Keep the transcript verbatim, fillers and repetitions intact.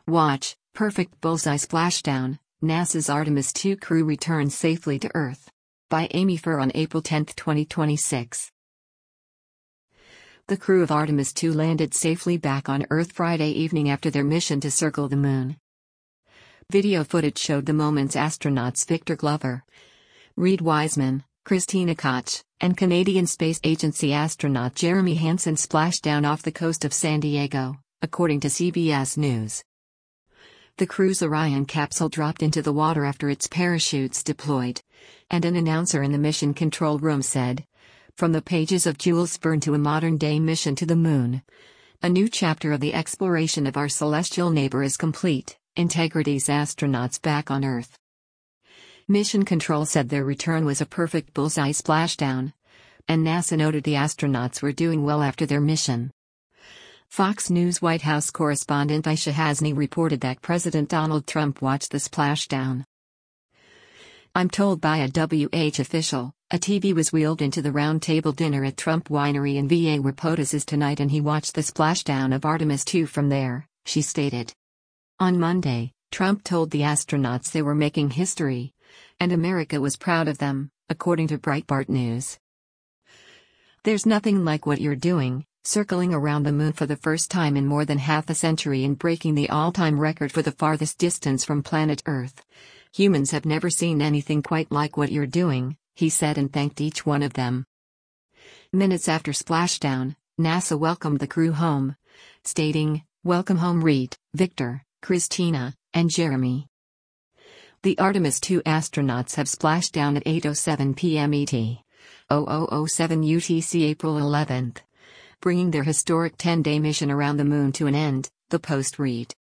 Watch, perfect bullseye splashdown, NASA's Artemis two crew returns safely to Earth. By Amy Furr on April tenth twenty twenty-six. The crew of Artemis two landed safely back on Earth Friday evening after their mission to circle the Moon. Video footage showed the moments astronauts Victor Glover, Reid Wiseman, Christina Koch, and Canadian Space Agency astronaut Jeremy Hansen splashed down off the coast of San Diego, according to C B S News. The crew's Orion capsule dropped into the water after its parachutes deployed, and an announcer in the mission control room said, "From the pages of Jules Verne to a modern-day mission to the Moon. A new chapter of the exploration of our celestial neighbor is complete, Integrity's astronauts back on Earth." Mission Control said their return was a perfect bullseye splashdown, and NASA noted the astronauts were doing well after their mission. Fox News White House correspondent Aisha Hasni reported that President Donald Trump watched the splashdown. "I'm told by a W H official, a T V was wheeled into the round-table dinner at Trump Winery in V A where POTUS is tonight and he watched the splashdown of Artemis two from there," she stated. On Monday, Trump told the astronauts they were making history, and America was proud of them, according to Breitbart News. "There's nothing like what you're doing, circling around the moon for the first time in more than half a century and breaking the all-time record for the farthest distance from planet Earth. Humans have never seen anything quite like what you're doing," he said and thanked each one of them. Minutes after splashdown, NASA welcomed the crew home, stating, "Welcome home Reid, Victor, Christina, and Jeremy." The Artemis two astronauts have splashed down at eight oh seven p m E T, oh oh oh seven U T C April eleventh, bringing their historic ten-day mission around the moon to an end, the Post read.